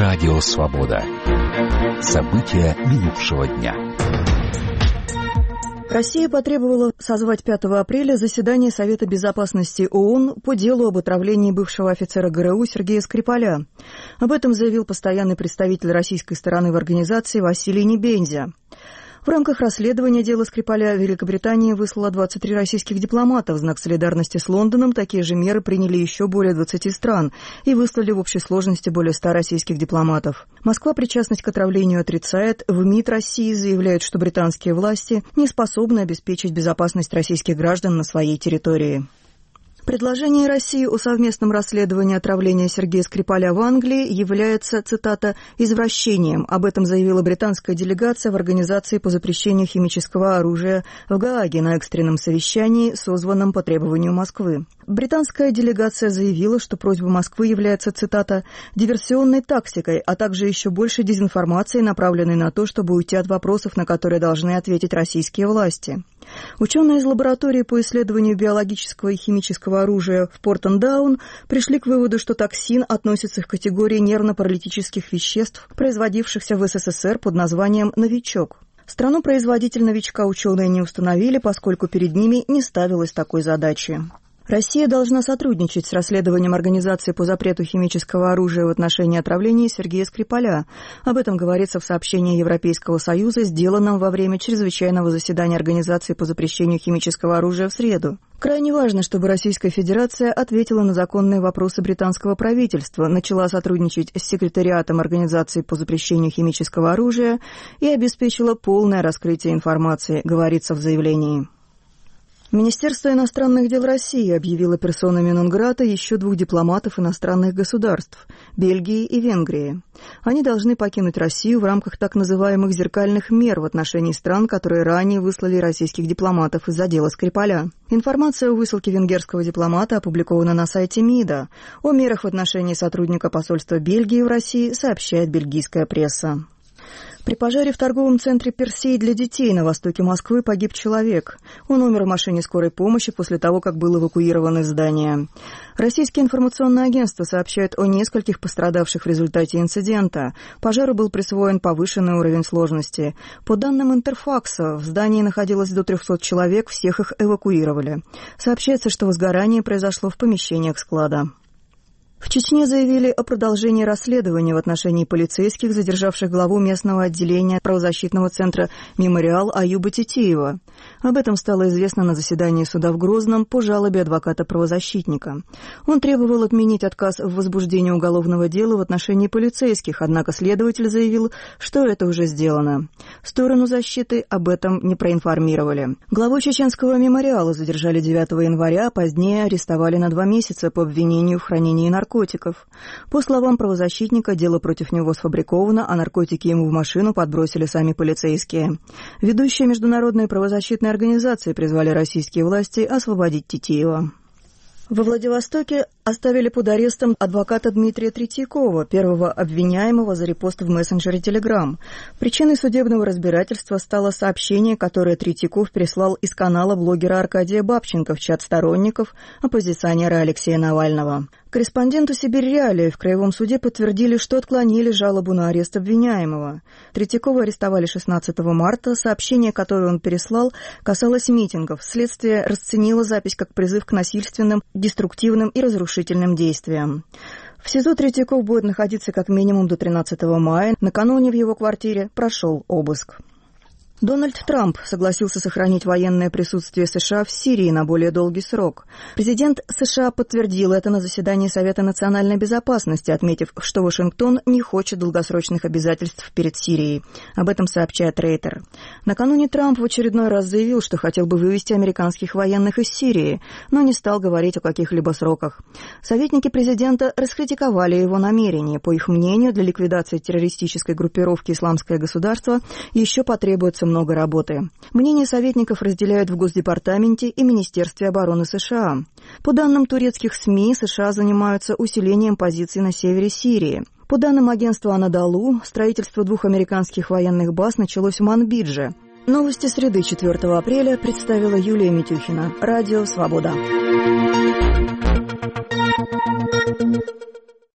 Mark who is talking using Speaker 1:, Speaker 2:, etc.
Speaker 1: Радио «Свобода». События минувшего дня.
Speaker 2: Россия потребовала созвать 5 апреля заседание Совета безопасности ООН по делу об отравлении бывшего офицера ГРУ Сергея Скрипаля. Об этом заявил постоянный представитель российской стороны в организации Василий Небензя. В рамках расследования дела Скрипаля Великобритания выслала 23 российских дипломата. В знак солидарности с Лондоном такие же меры приняли еще более 20 стран и выслали в общей сложности более 100 российских дипломатов. Москва причастность к отравлению отрицает. В МИД России заявляют, что британские власти не способны обеспечить безопасность российских граждан на своей территории. Предложение России о совместном расследовании отравления Сергея Скрипаля в Англии является, цитата, «извращением». Об этом заявила британская делегация в Организации по запрещению химического оружия в Гааге на экстренном совещании, созванном по требованию Москвы. Британская делегация заявила, что просьба Москвы является, цитата, «диверсионной тактикой, а также еще больше дезинформацией, направленной на то, чтобы уйти от вопросов, на которые должны ответить российские власти». Ученые из лаборатории по исследованию биологического и химического оружия в Портендаун пришли к выводу, что токсин относится к категории нервно-паралитических веществ, производившихся в СССР под названием «Новичок». Страну-производитель новичка ученые не установили, поскольку перед ними не ставилось такой задачи. Россия должна сотрудничать с расследованием Организации по запрету химического оружия в отношении отравления Сергея Скрипаля. Об этом говорится в сообщении Европейского Союза, сделанном во время чрезвычайного заседания Организации по запрещению химического оружия в среду. Крайне важно, чтобы Российская Федерация ответила на законные вопросы британского правительства, начала сотрудничать с секретариатом Организации по запрещению химического оружия и обеспечила полное раскрытие информации, говорится в заявлении. Министерство иностранных дел России объявило персонами нон-грата еще 2 дипломатов иностранных государств – Бельгии и Венгрии. Они должны покинуть Россию в рамках так называемых зеркальных мер в отношении стран, которые ранее выслали российских дипломатов из-за дела Скрипаля. Информация о высылке венгерского дипломата опубликована на сайте МИДа. О мерах в отношении сотрудника посольства Бельгии в России сообщает бельгийская пресса. При пожаре в торговом центре «Персей» для детей на востоке Москвы погиб человек. Он умер в машине скорой помощи после того, как был эвакуирован из здания. Российские информационные агентства сообщают о нескольких пострадавших в результате инцидента. Пожару был присвоен повышенный уровень сложности. По данным Интерфакса, в здании находилось до 300 человек, всех их эвакуировали. Сообщается, что возгорание произошло в помещениях склада. В Чечне заявили о продолжении расследования в отношении полицейских, задержавших главу местного отделения правозащитного центра «Мемориал» Аюба Титиева. Об этом стало известно на заседании суда в Грозном по жалобе адвоката-правозащитника. Он требовал отменить отказ в возбуждении уголовного дела в отношении полицейских, однако следователь заявил, что это уже сделано. Сторону защиты об этом не проинформировали. Главу чеченского «Мемориала» задержали 9 января, а позднее арестовали на 2 месяца по обвинению в хранении наркотиков. По словам правозащитника, дело против него сфабриковано, а наркотики ему в машину подбросили сами полицейские. Ведущие международные правозащитные организации призвали российские власти освободить Титиева. Во Владивостоке оставили под арестом адвоката Дмитрия Третьякова, первого обвиняемого за репост в мессенджере Telegram. Причиной судебного разбирательства стало сообщение, которое Третьяков прислал из канала блогера Аркадия Бабченко в чат сторонников оппозиционера Алексея Навального. Корреспонденту «Сибирь Реалии» в Краевом суде подтвердили, что отклонили жалобу на арест обвиняемого. Третьякова арестовали 16 марта. Сообщение, которое он переслал, касалось митингов. Следствие расценило запись как призыв к насильственным, деструктивным и разрушительным действиям. В СИЗО Третьяков будет находиться как минимум до 13 мая. Накануне в его квартире прошел обыск. Дональд Трамп согласился сохранить военное присутствие США в Сирии на более долгий срок. Президент США подтвердил это на заседании Совета национальной безопасности, отметив, что Вашингтон не хочет долгосрочных обязательств перед Сирией. Об этом сообщает Рейтер. Накануне Трамп в очередной раз заявил, что хотел бы вывести американских военных из Сирии, но не стал говорить о каких-либо сроках. Советники президента раскритиковали его намерения. По их мнению, для ликвидации террористической группировки «Исламское государство» еще потребуется много работы. Мнения советников разделяют в Госдепартаменте и Министерстве обороны США. По данным турецких СМИ, США занимаются усилением позиций на севере Сирии. По данным агентства «Анадолу», строительство 2 американских военных баз началось в Манбидже. Новости среды 4 апреля представила Юлия Митюхина. Радио «Свобода».